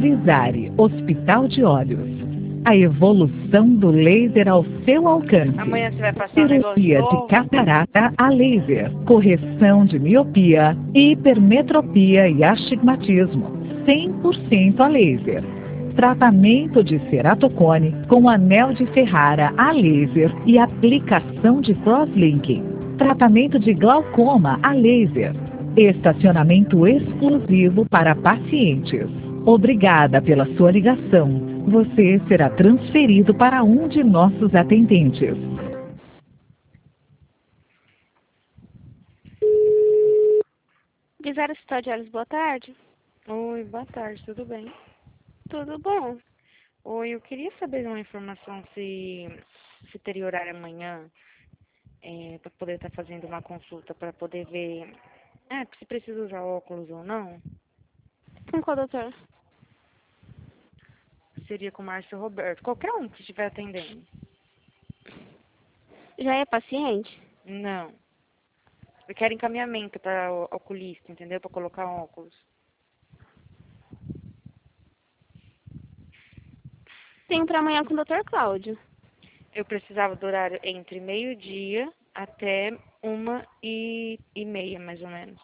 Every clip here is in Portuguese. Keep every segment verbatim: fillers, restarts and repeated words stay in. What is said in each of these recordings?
Visare, Hospital de Olhos. A evolução do laser ao seu alcance. Amanhã você vai passar um negócio Cirurgia de novo? catarata a laser. Correção de miopia, hipermetropia e astigmatismo. cem por cento a laser. Tratamento de ceratocone com anel de Ferrara a laser e aplicação de crosslinking. Tratamento de glaucoma a laser. Estacionamento exclusivo para pacientes. Obrigada pela sua ligação. Você será transferido para um de nossos atendentes. Visare Hospital de Olhos, boa tarde. Oi, boa tarde, tudo bem? Tudo bom? Oi, eu queria saber uma informação se, se teria horário amanhã é, para poder estar fazendo uma consulta, para poder ver é, se precisa usar óculos ou não. Com qual doutor? Seria com o Márcio Roberto, qualquer um que estiver atendendo. Já é paciente? Não. Eu quero encaminhamento para o oculista, entendeu? Para colocar óculos. Tem para amanhã com o doutor Cláudio. Eu precisava do horário entre meio-dia até uma e, e meia, mais ou menos.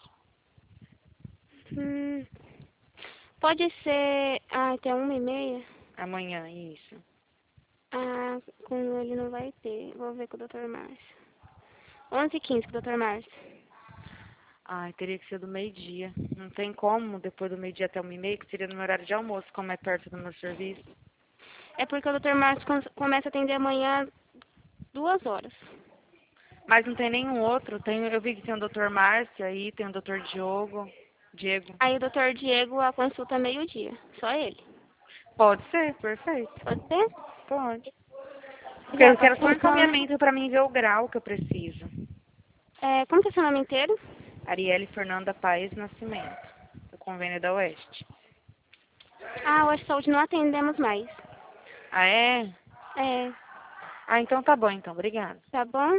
Hum, pode ser ah, até uma e meia? Amanhã, isso. Ah, com ele não vai ter. Vou ver com o doutor Márcio. onze e quinze com o doutor Márcio. Ai, teria que ser do meio-dia. Não tem como, depois do meio-dia até uma e meia, que seria no meu horário de almoço, como é perto do meu serviço. É porque o doutor Márcio com- começa a atender amanhã duas horas. Mas não tem nenhum outro. Tem, eu vi que tem o doutor Márcio aí, tem o doutor Diogo. Diego. Aí o doutor Diego, a consulta é meio-dia. Só ele. Pode ser, perfeito. Pode ser? Pode. Porque Já eu quero só um então, encaminhamento para mim ver o grau que eu preciso. é, como que é seu nome inteiro? Arielle Fernanda Paes Nascimento, do convênio da Oeste. Ah, hoje saúde não atendemos mais. Ah, é? É, Ah, então tá bom, então. Obrigada. tá bom?